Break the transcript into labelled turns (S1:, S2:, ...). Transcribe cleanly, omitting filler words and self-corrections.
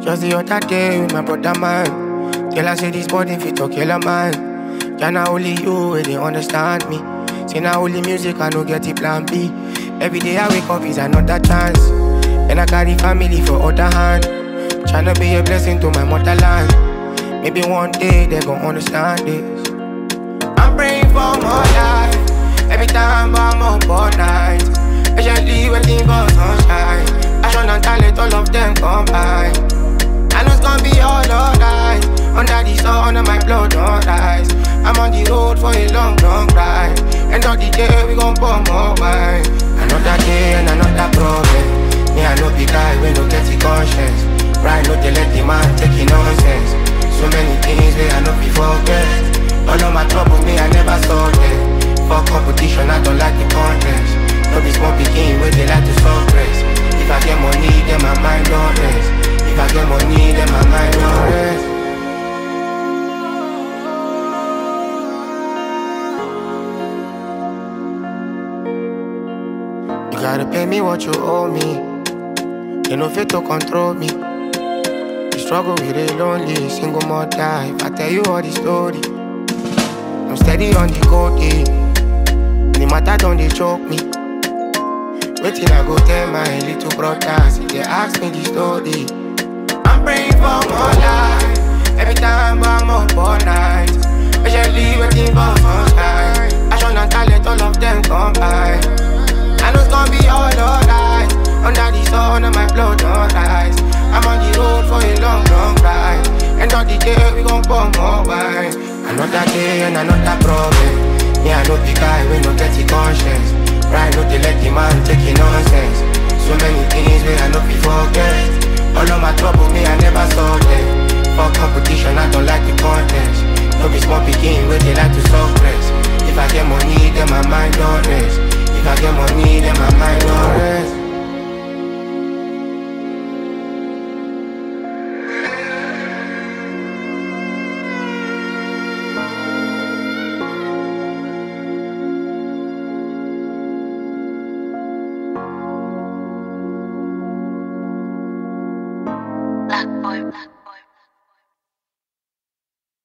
S1: Just the other day with my brother man. Girl, I say this body fit to kill a man. Yeah, now only you where they understand me. Say now only music I no get it plan B. Every day I wake up is another chance. And I carry family for other hand. Tryna be a blessing to my motherland. Maybe one day they gon' understand this. I'm praying for more life. Every time I'm up all night. Patiently waiting for sunshine. Passion and talent, all of them combine. I know it's gonna be all alright. Under the sun, my blood don't rise. I'm on the road for a long, long ride. End of the day, we gon' pour more wine. Another day and another problem. Me, I know the guy, we no get the conscience. Right, no, they let the man take it nonsense. So many things where I know before forget. All of my trouble, me, I never saw them. For competition, I don't like the contest. No be small pikin where they like to suppress. If I get money, then my mind don't rest. If I get money, then my mind don't rest. You gotta pay me what you owe me. You know fit to control me. You struggle with a lonely single mother. If I tell you all the story, I'm steady on the go day. The matter don't they choke me. Waiting I go tell my little brothers if they ask me the story. I'm praying for more life. Every time I'm up all night. Patiently waiting for sunshine. Passion and talent, all of them combine. I know it's gonna be all alright. Under the sun, my blood don't rise. I'm on the road for a long, long ride. End of the day, we gon' pour more wine. Another day and another problem. Me, I know the guy, we no get the conscience. Right, no, they let the man take it nonsense. So many things where I know before forget. All of my trouble, me, I never saw them. For competition, I don't like the contest. No be small pikin where they like to suppress. If I get money, then my mind don't rest. If I get money, then my mind don't rest.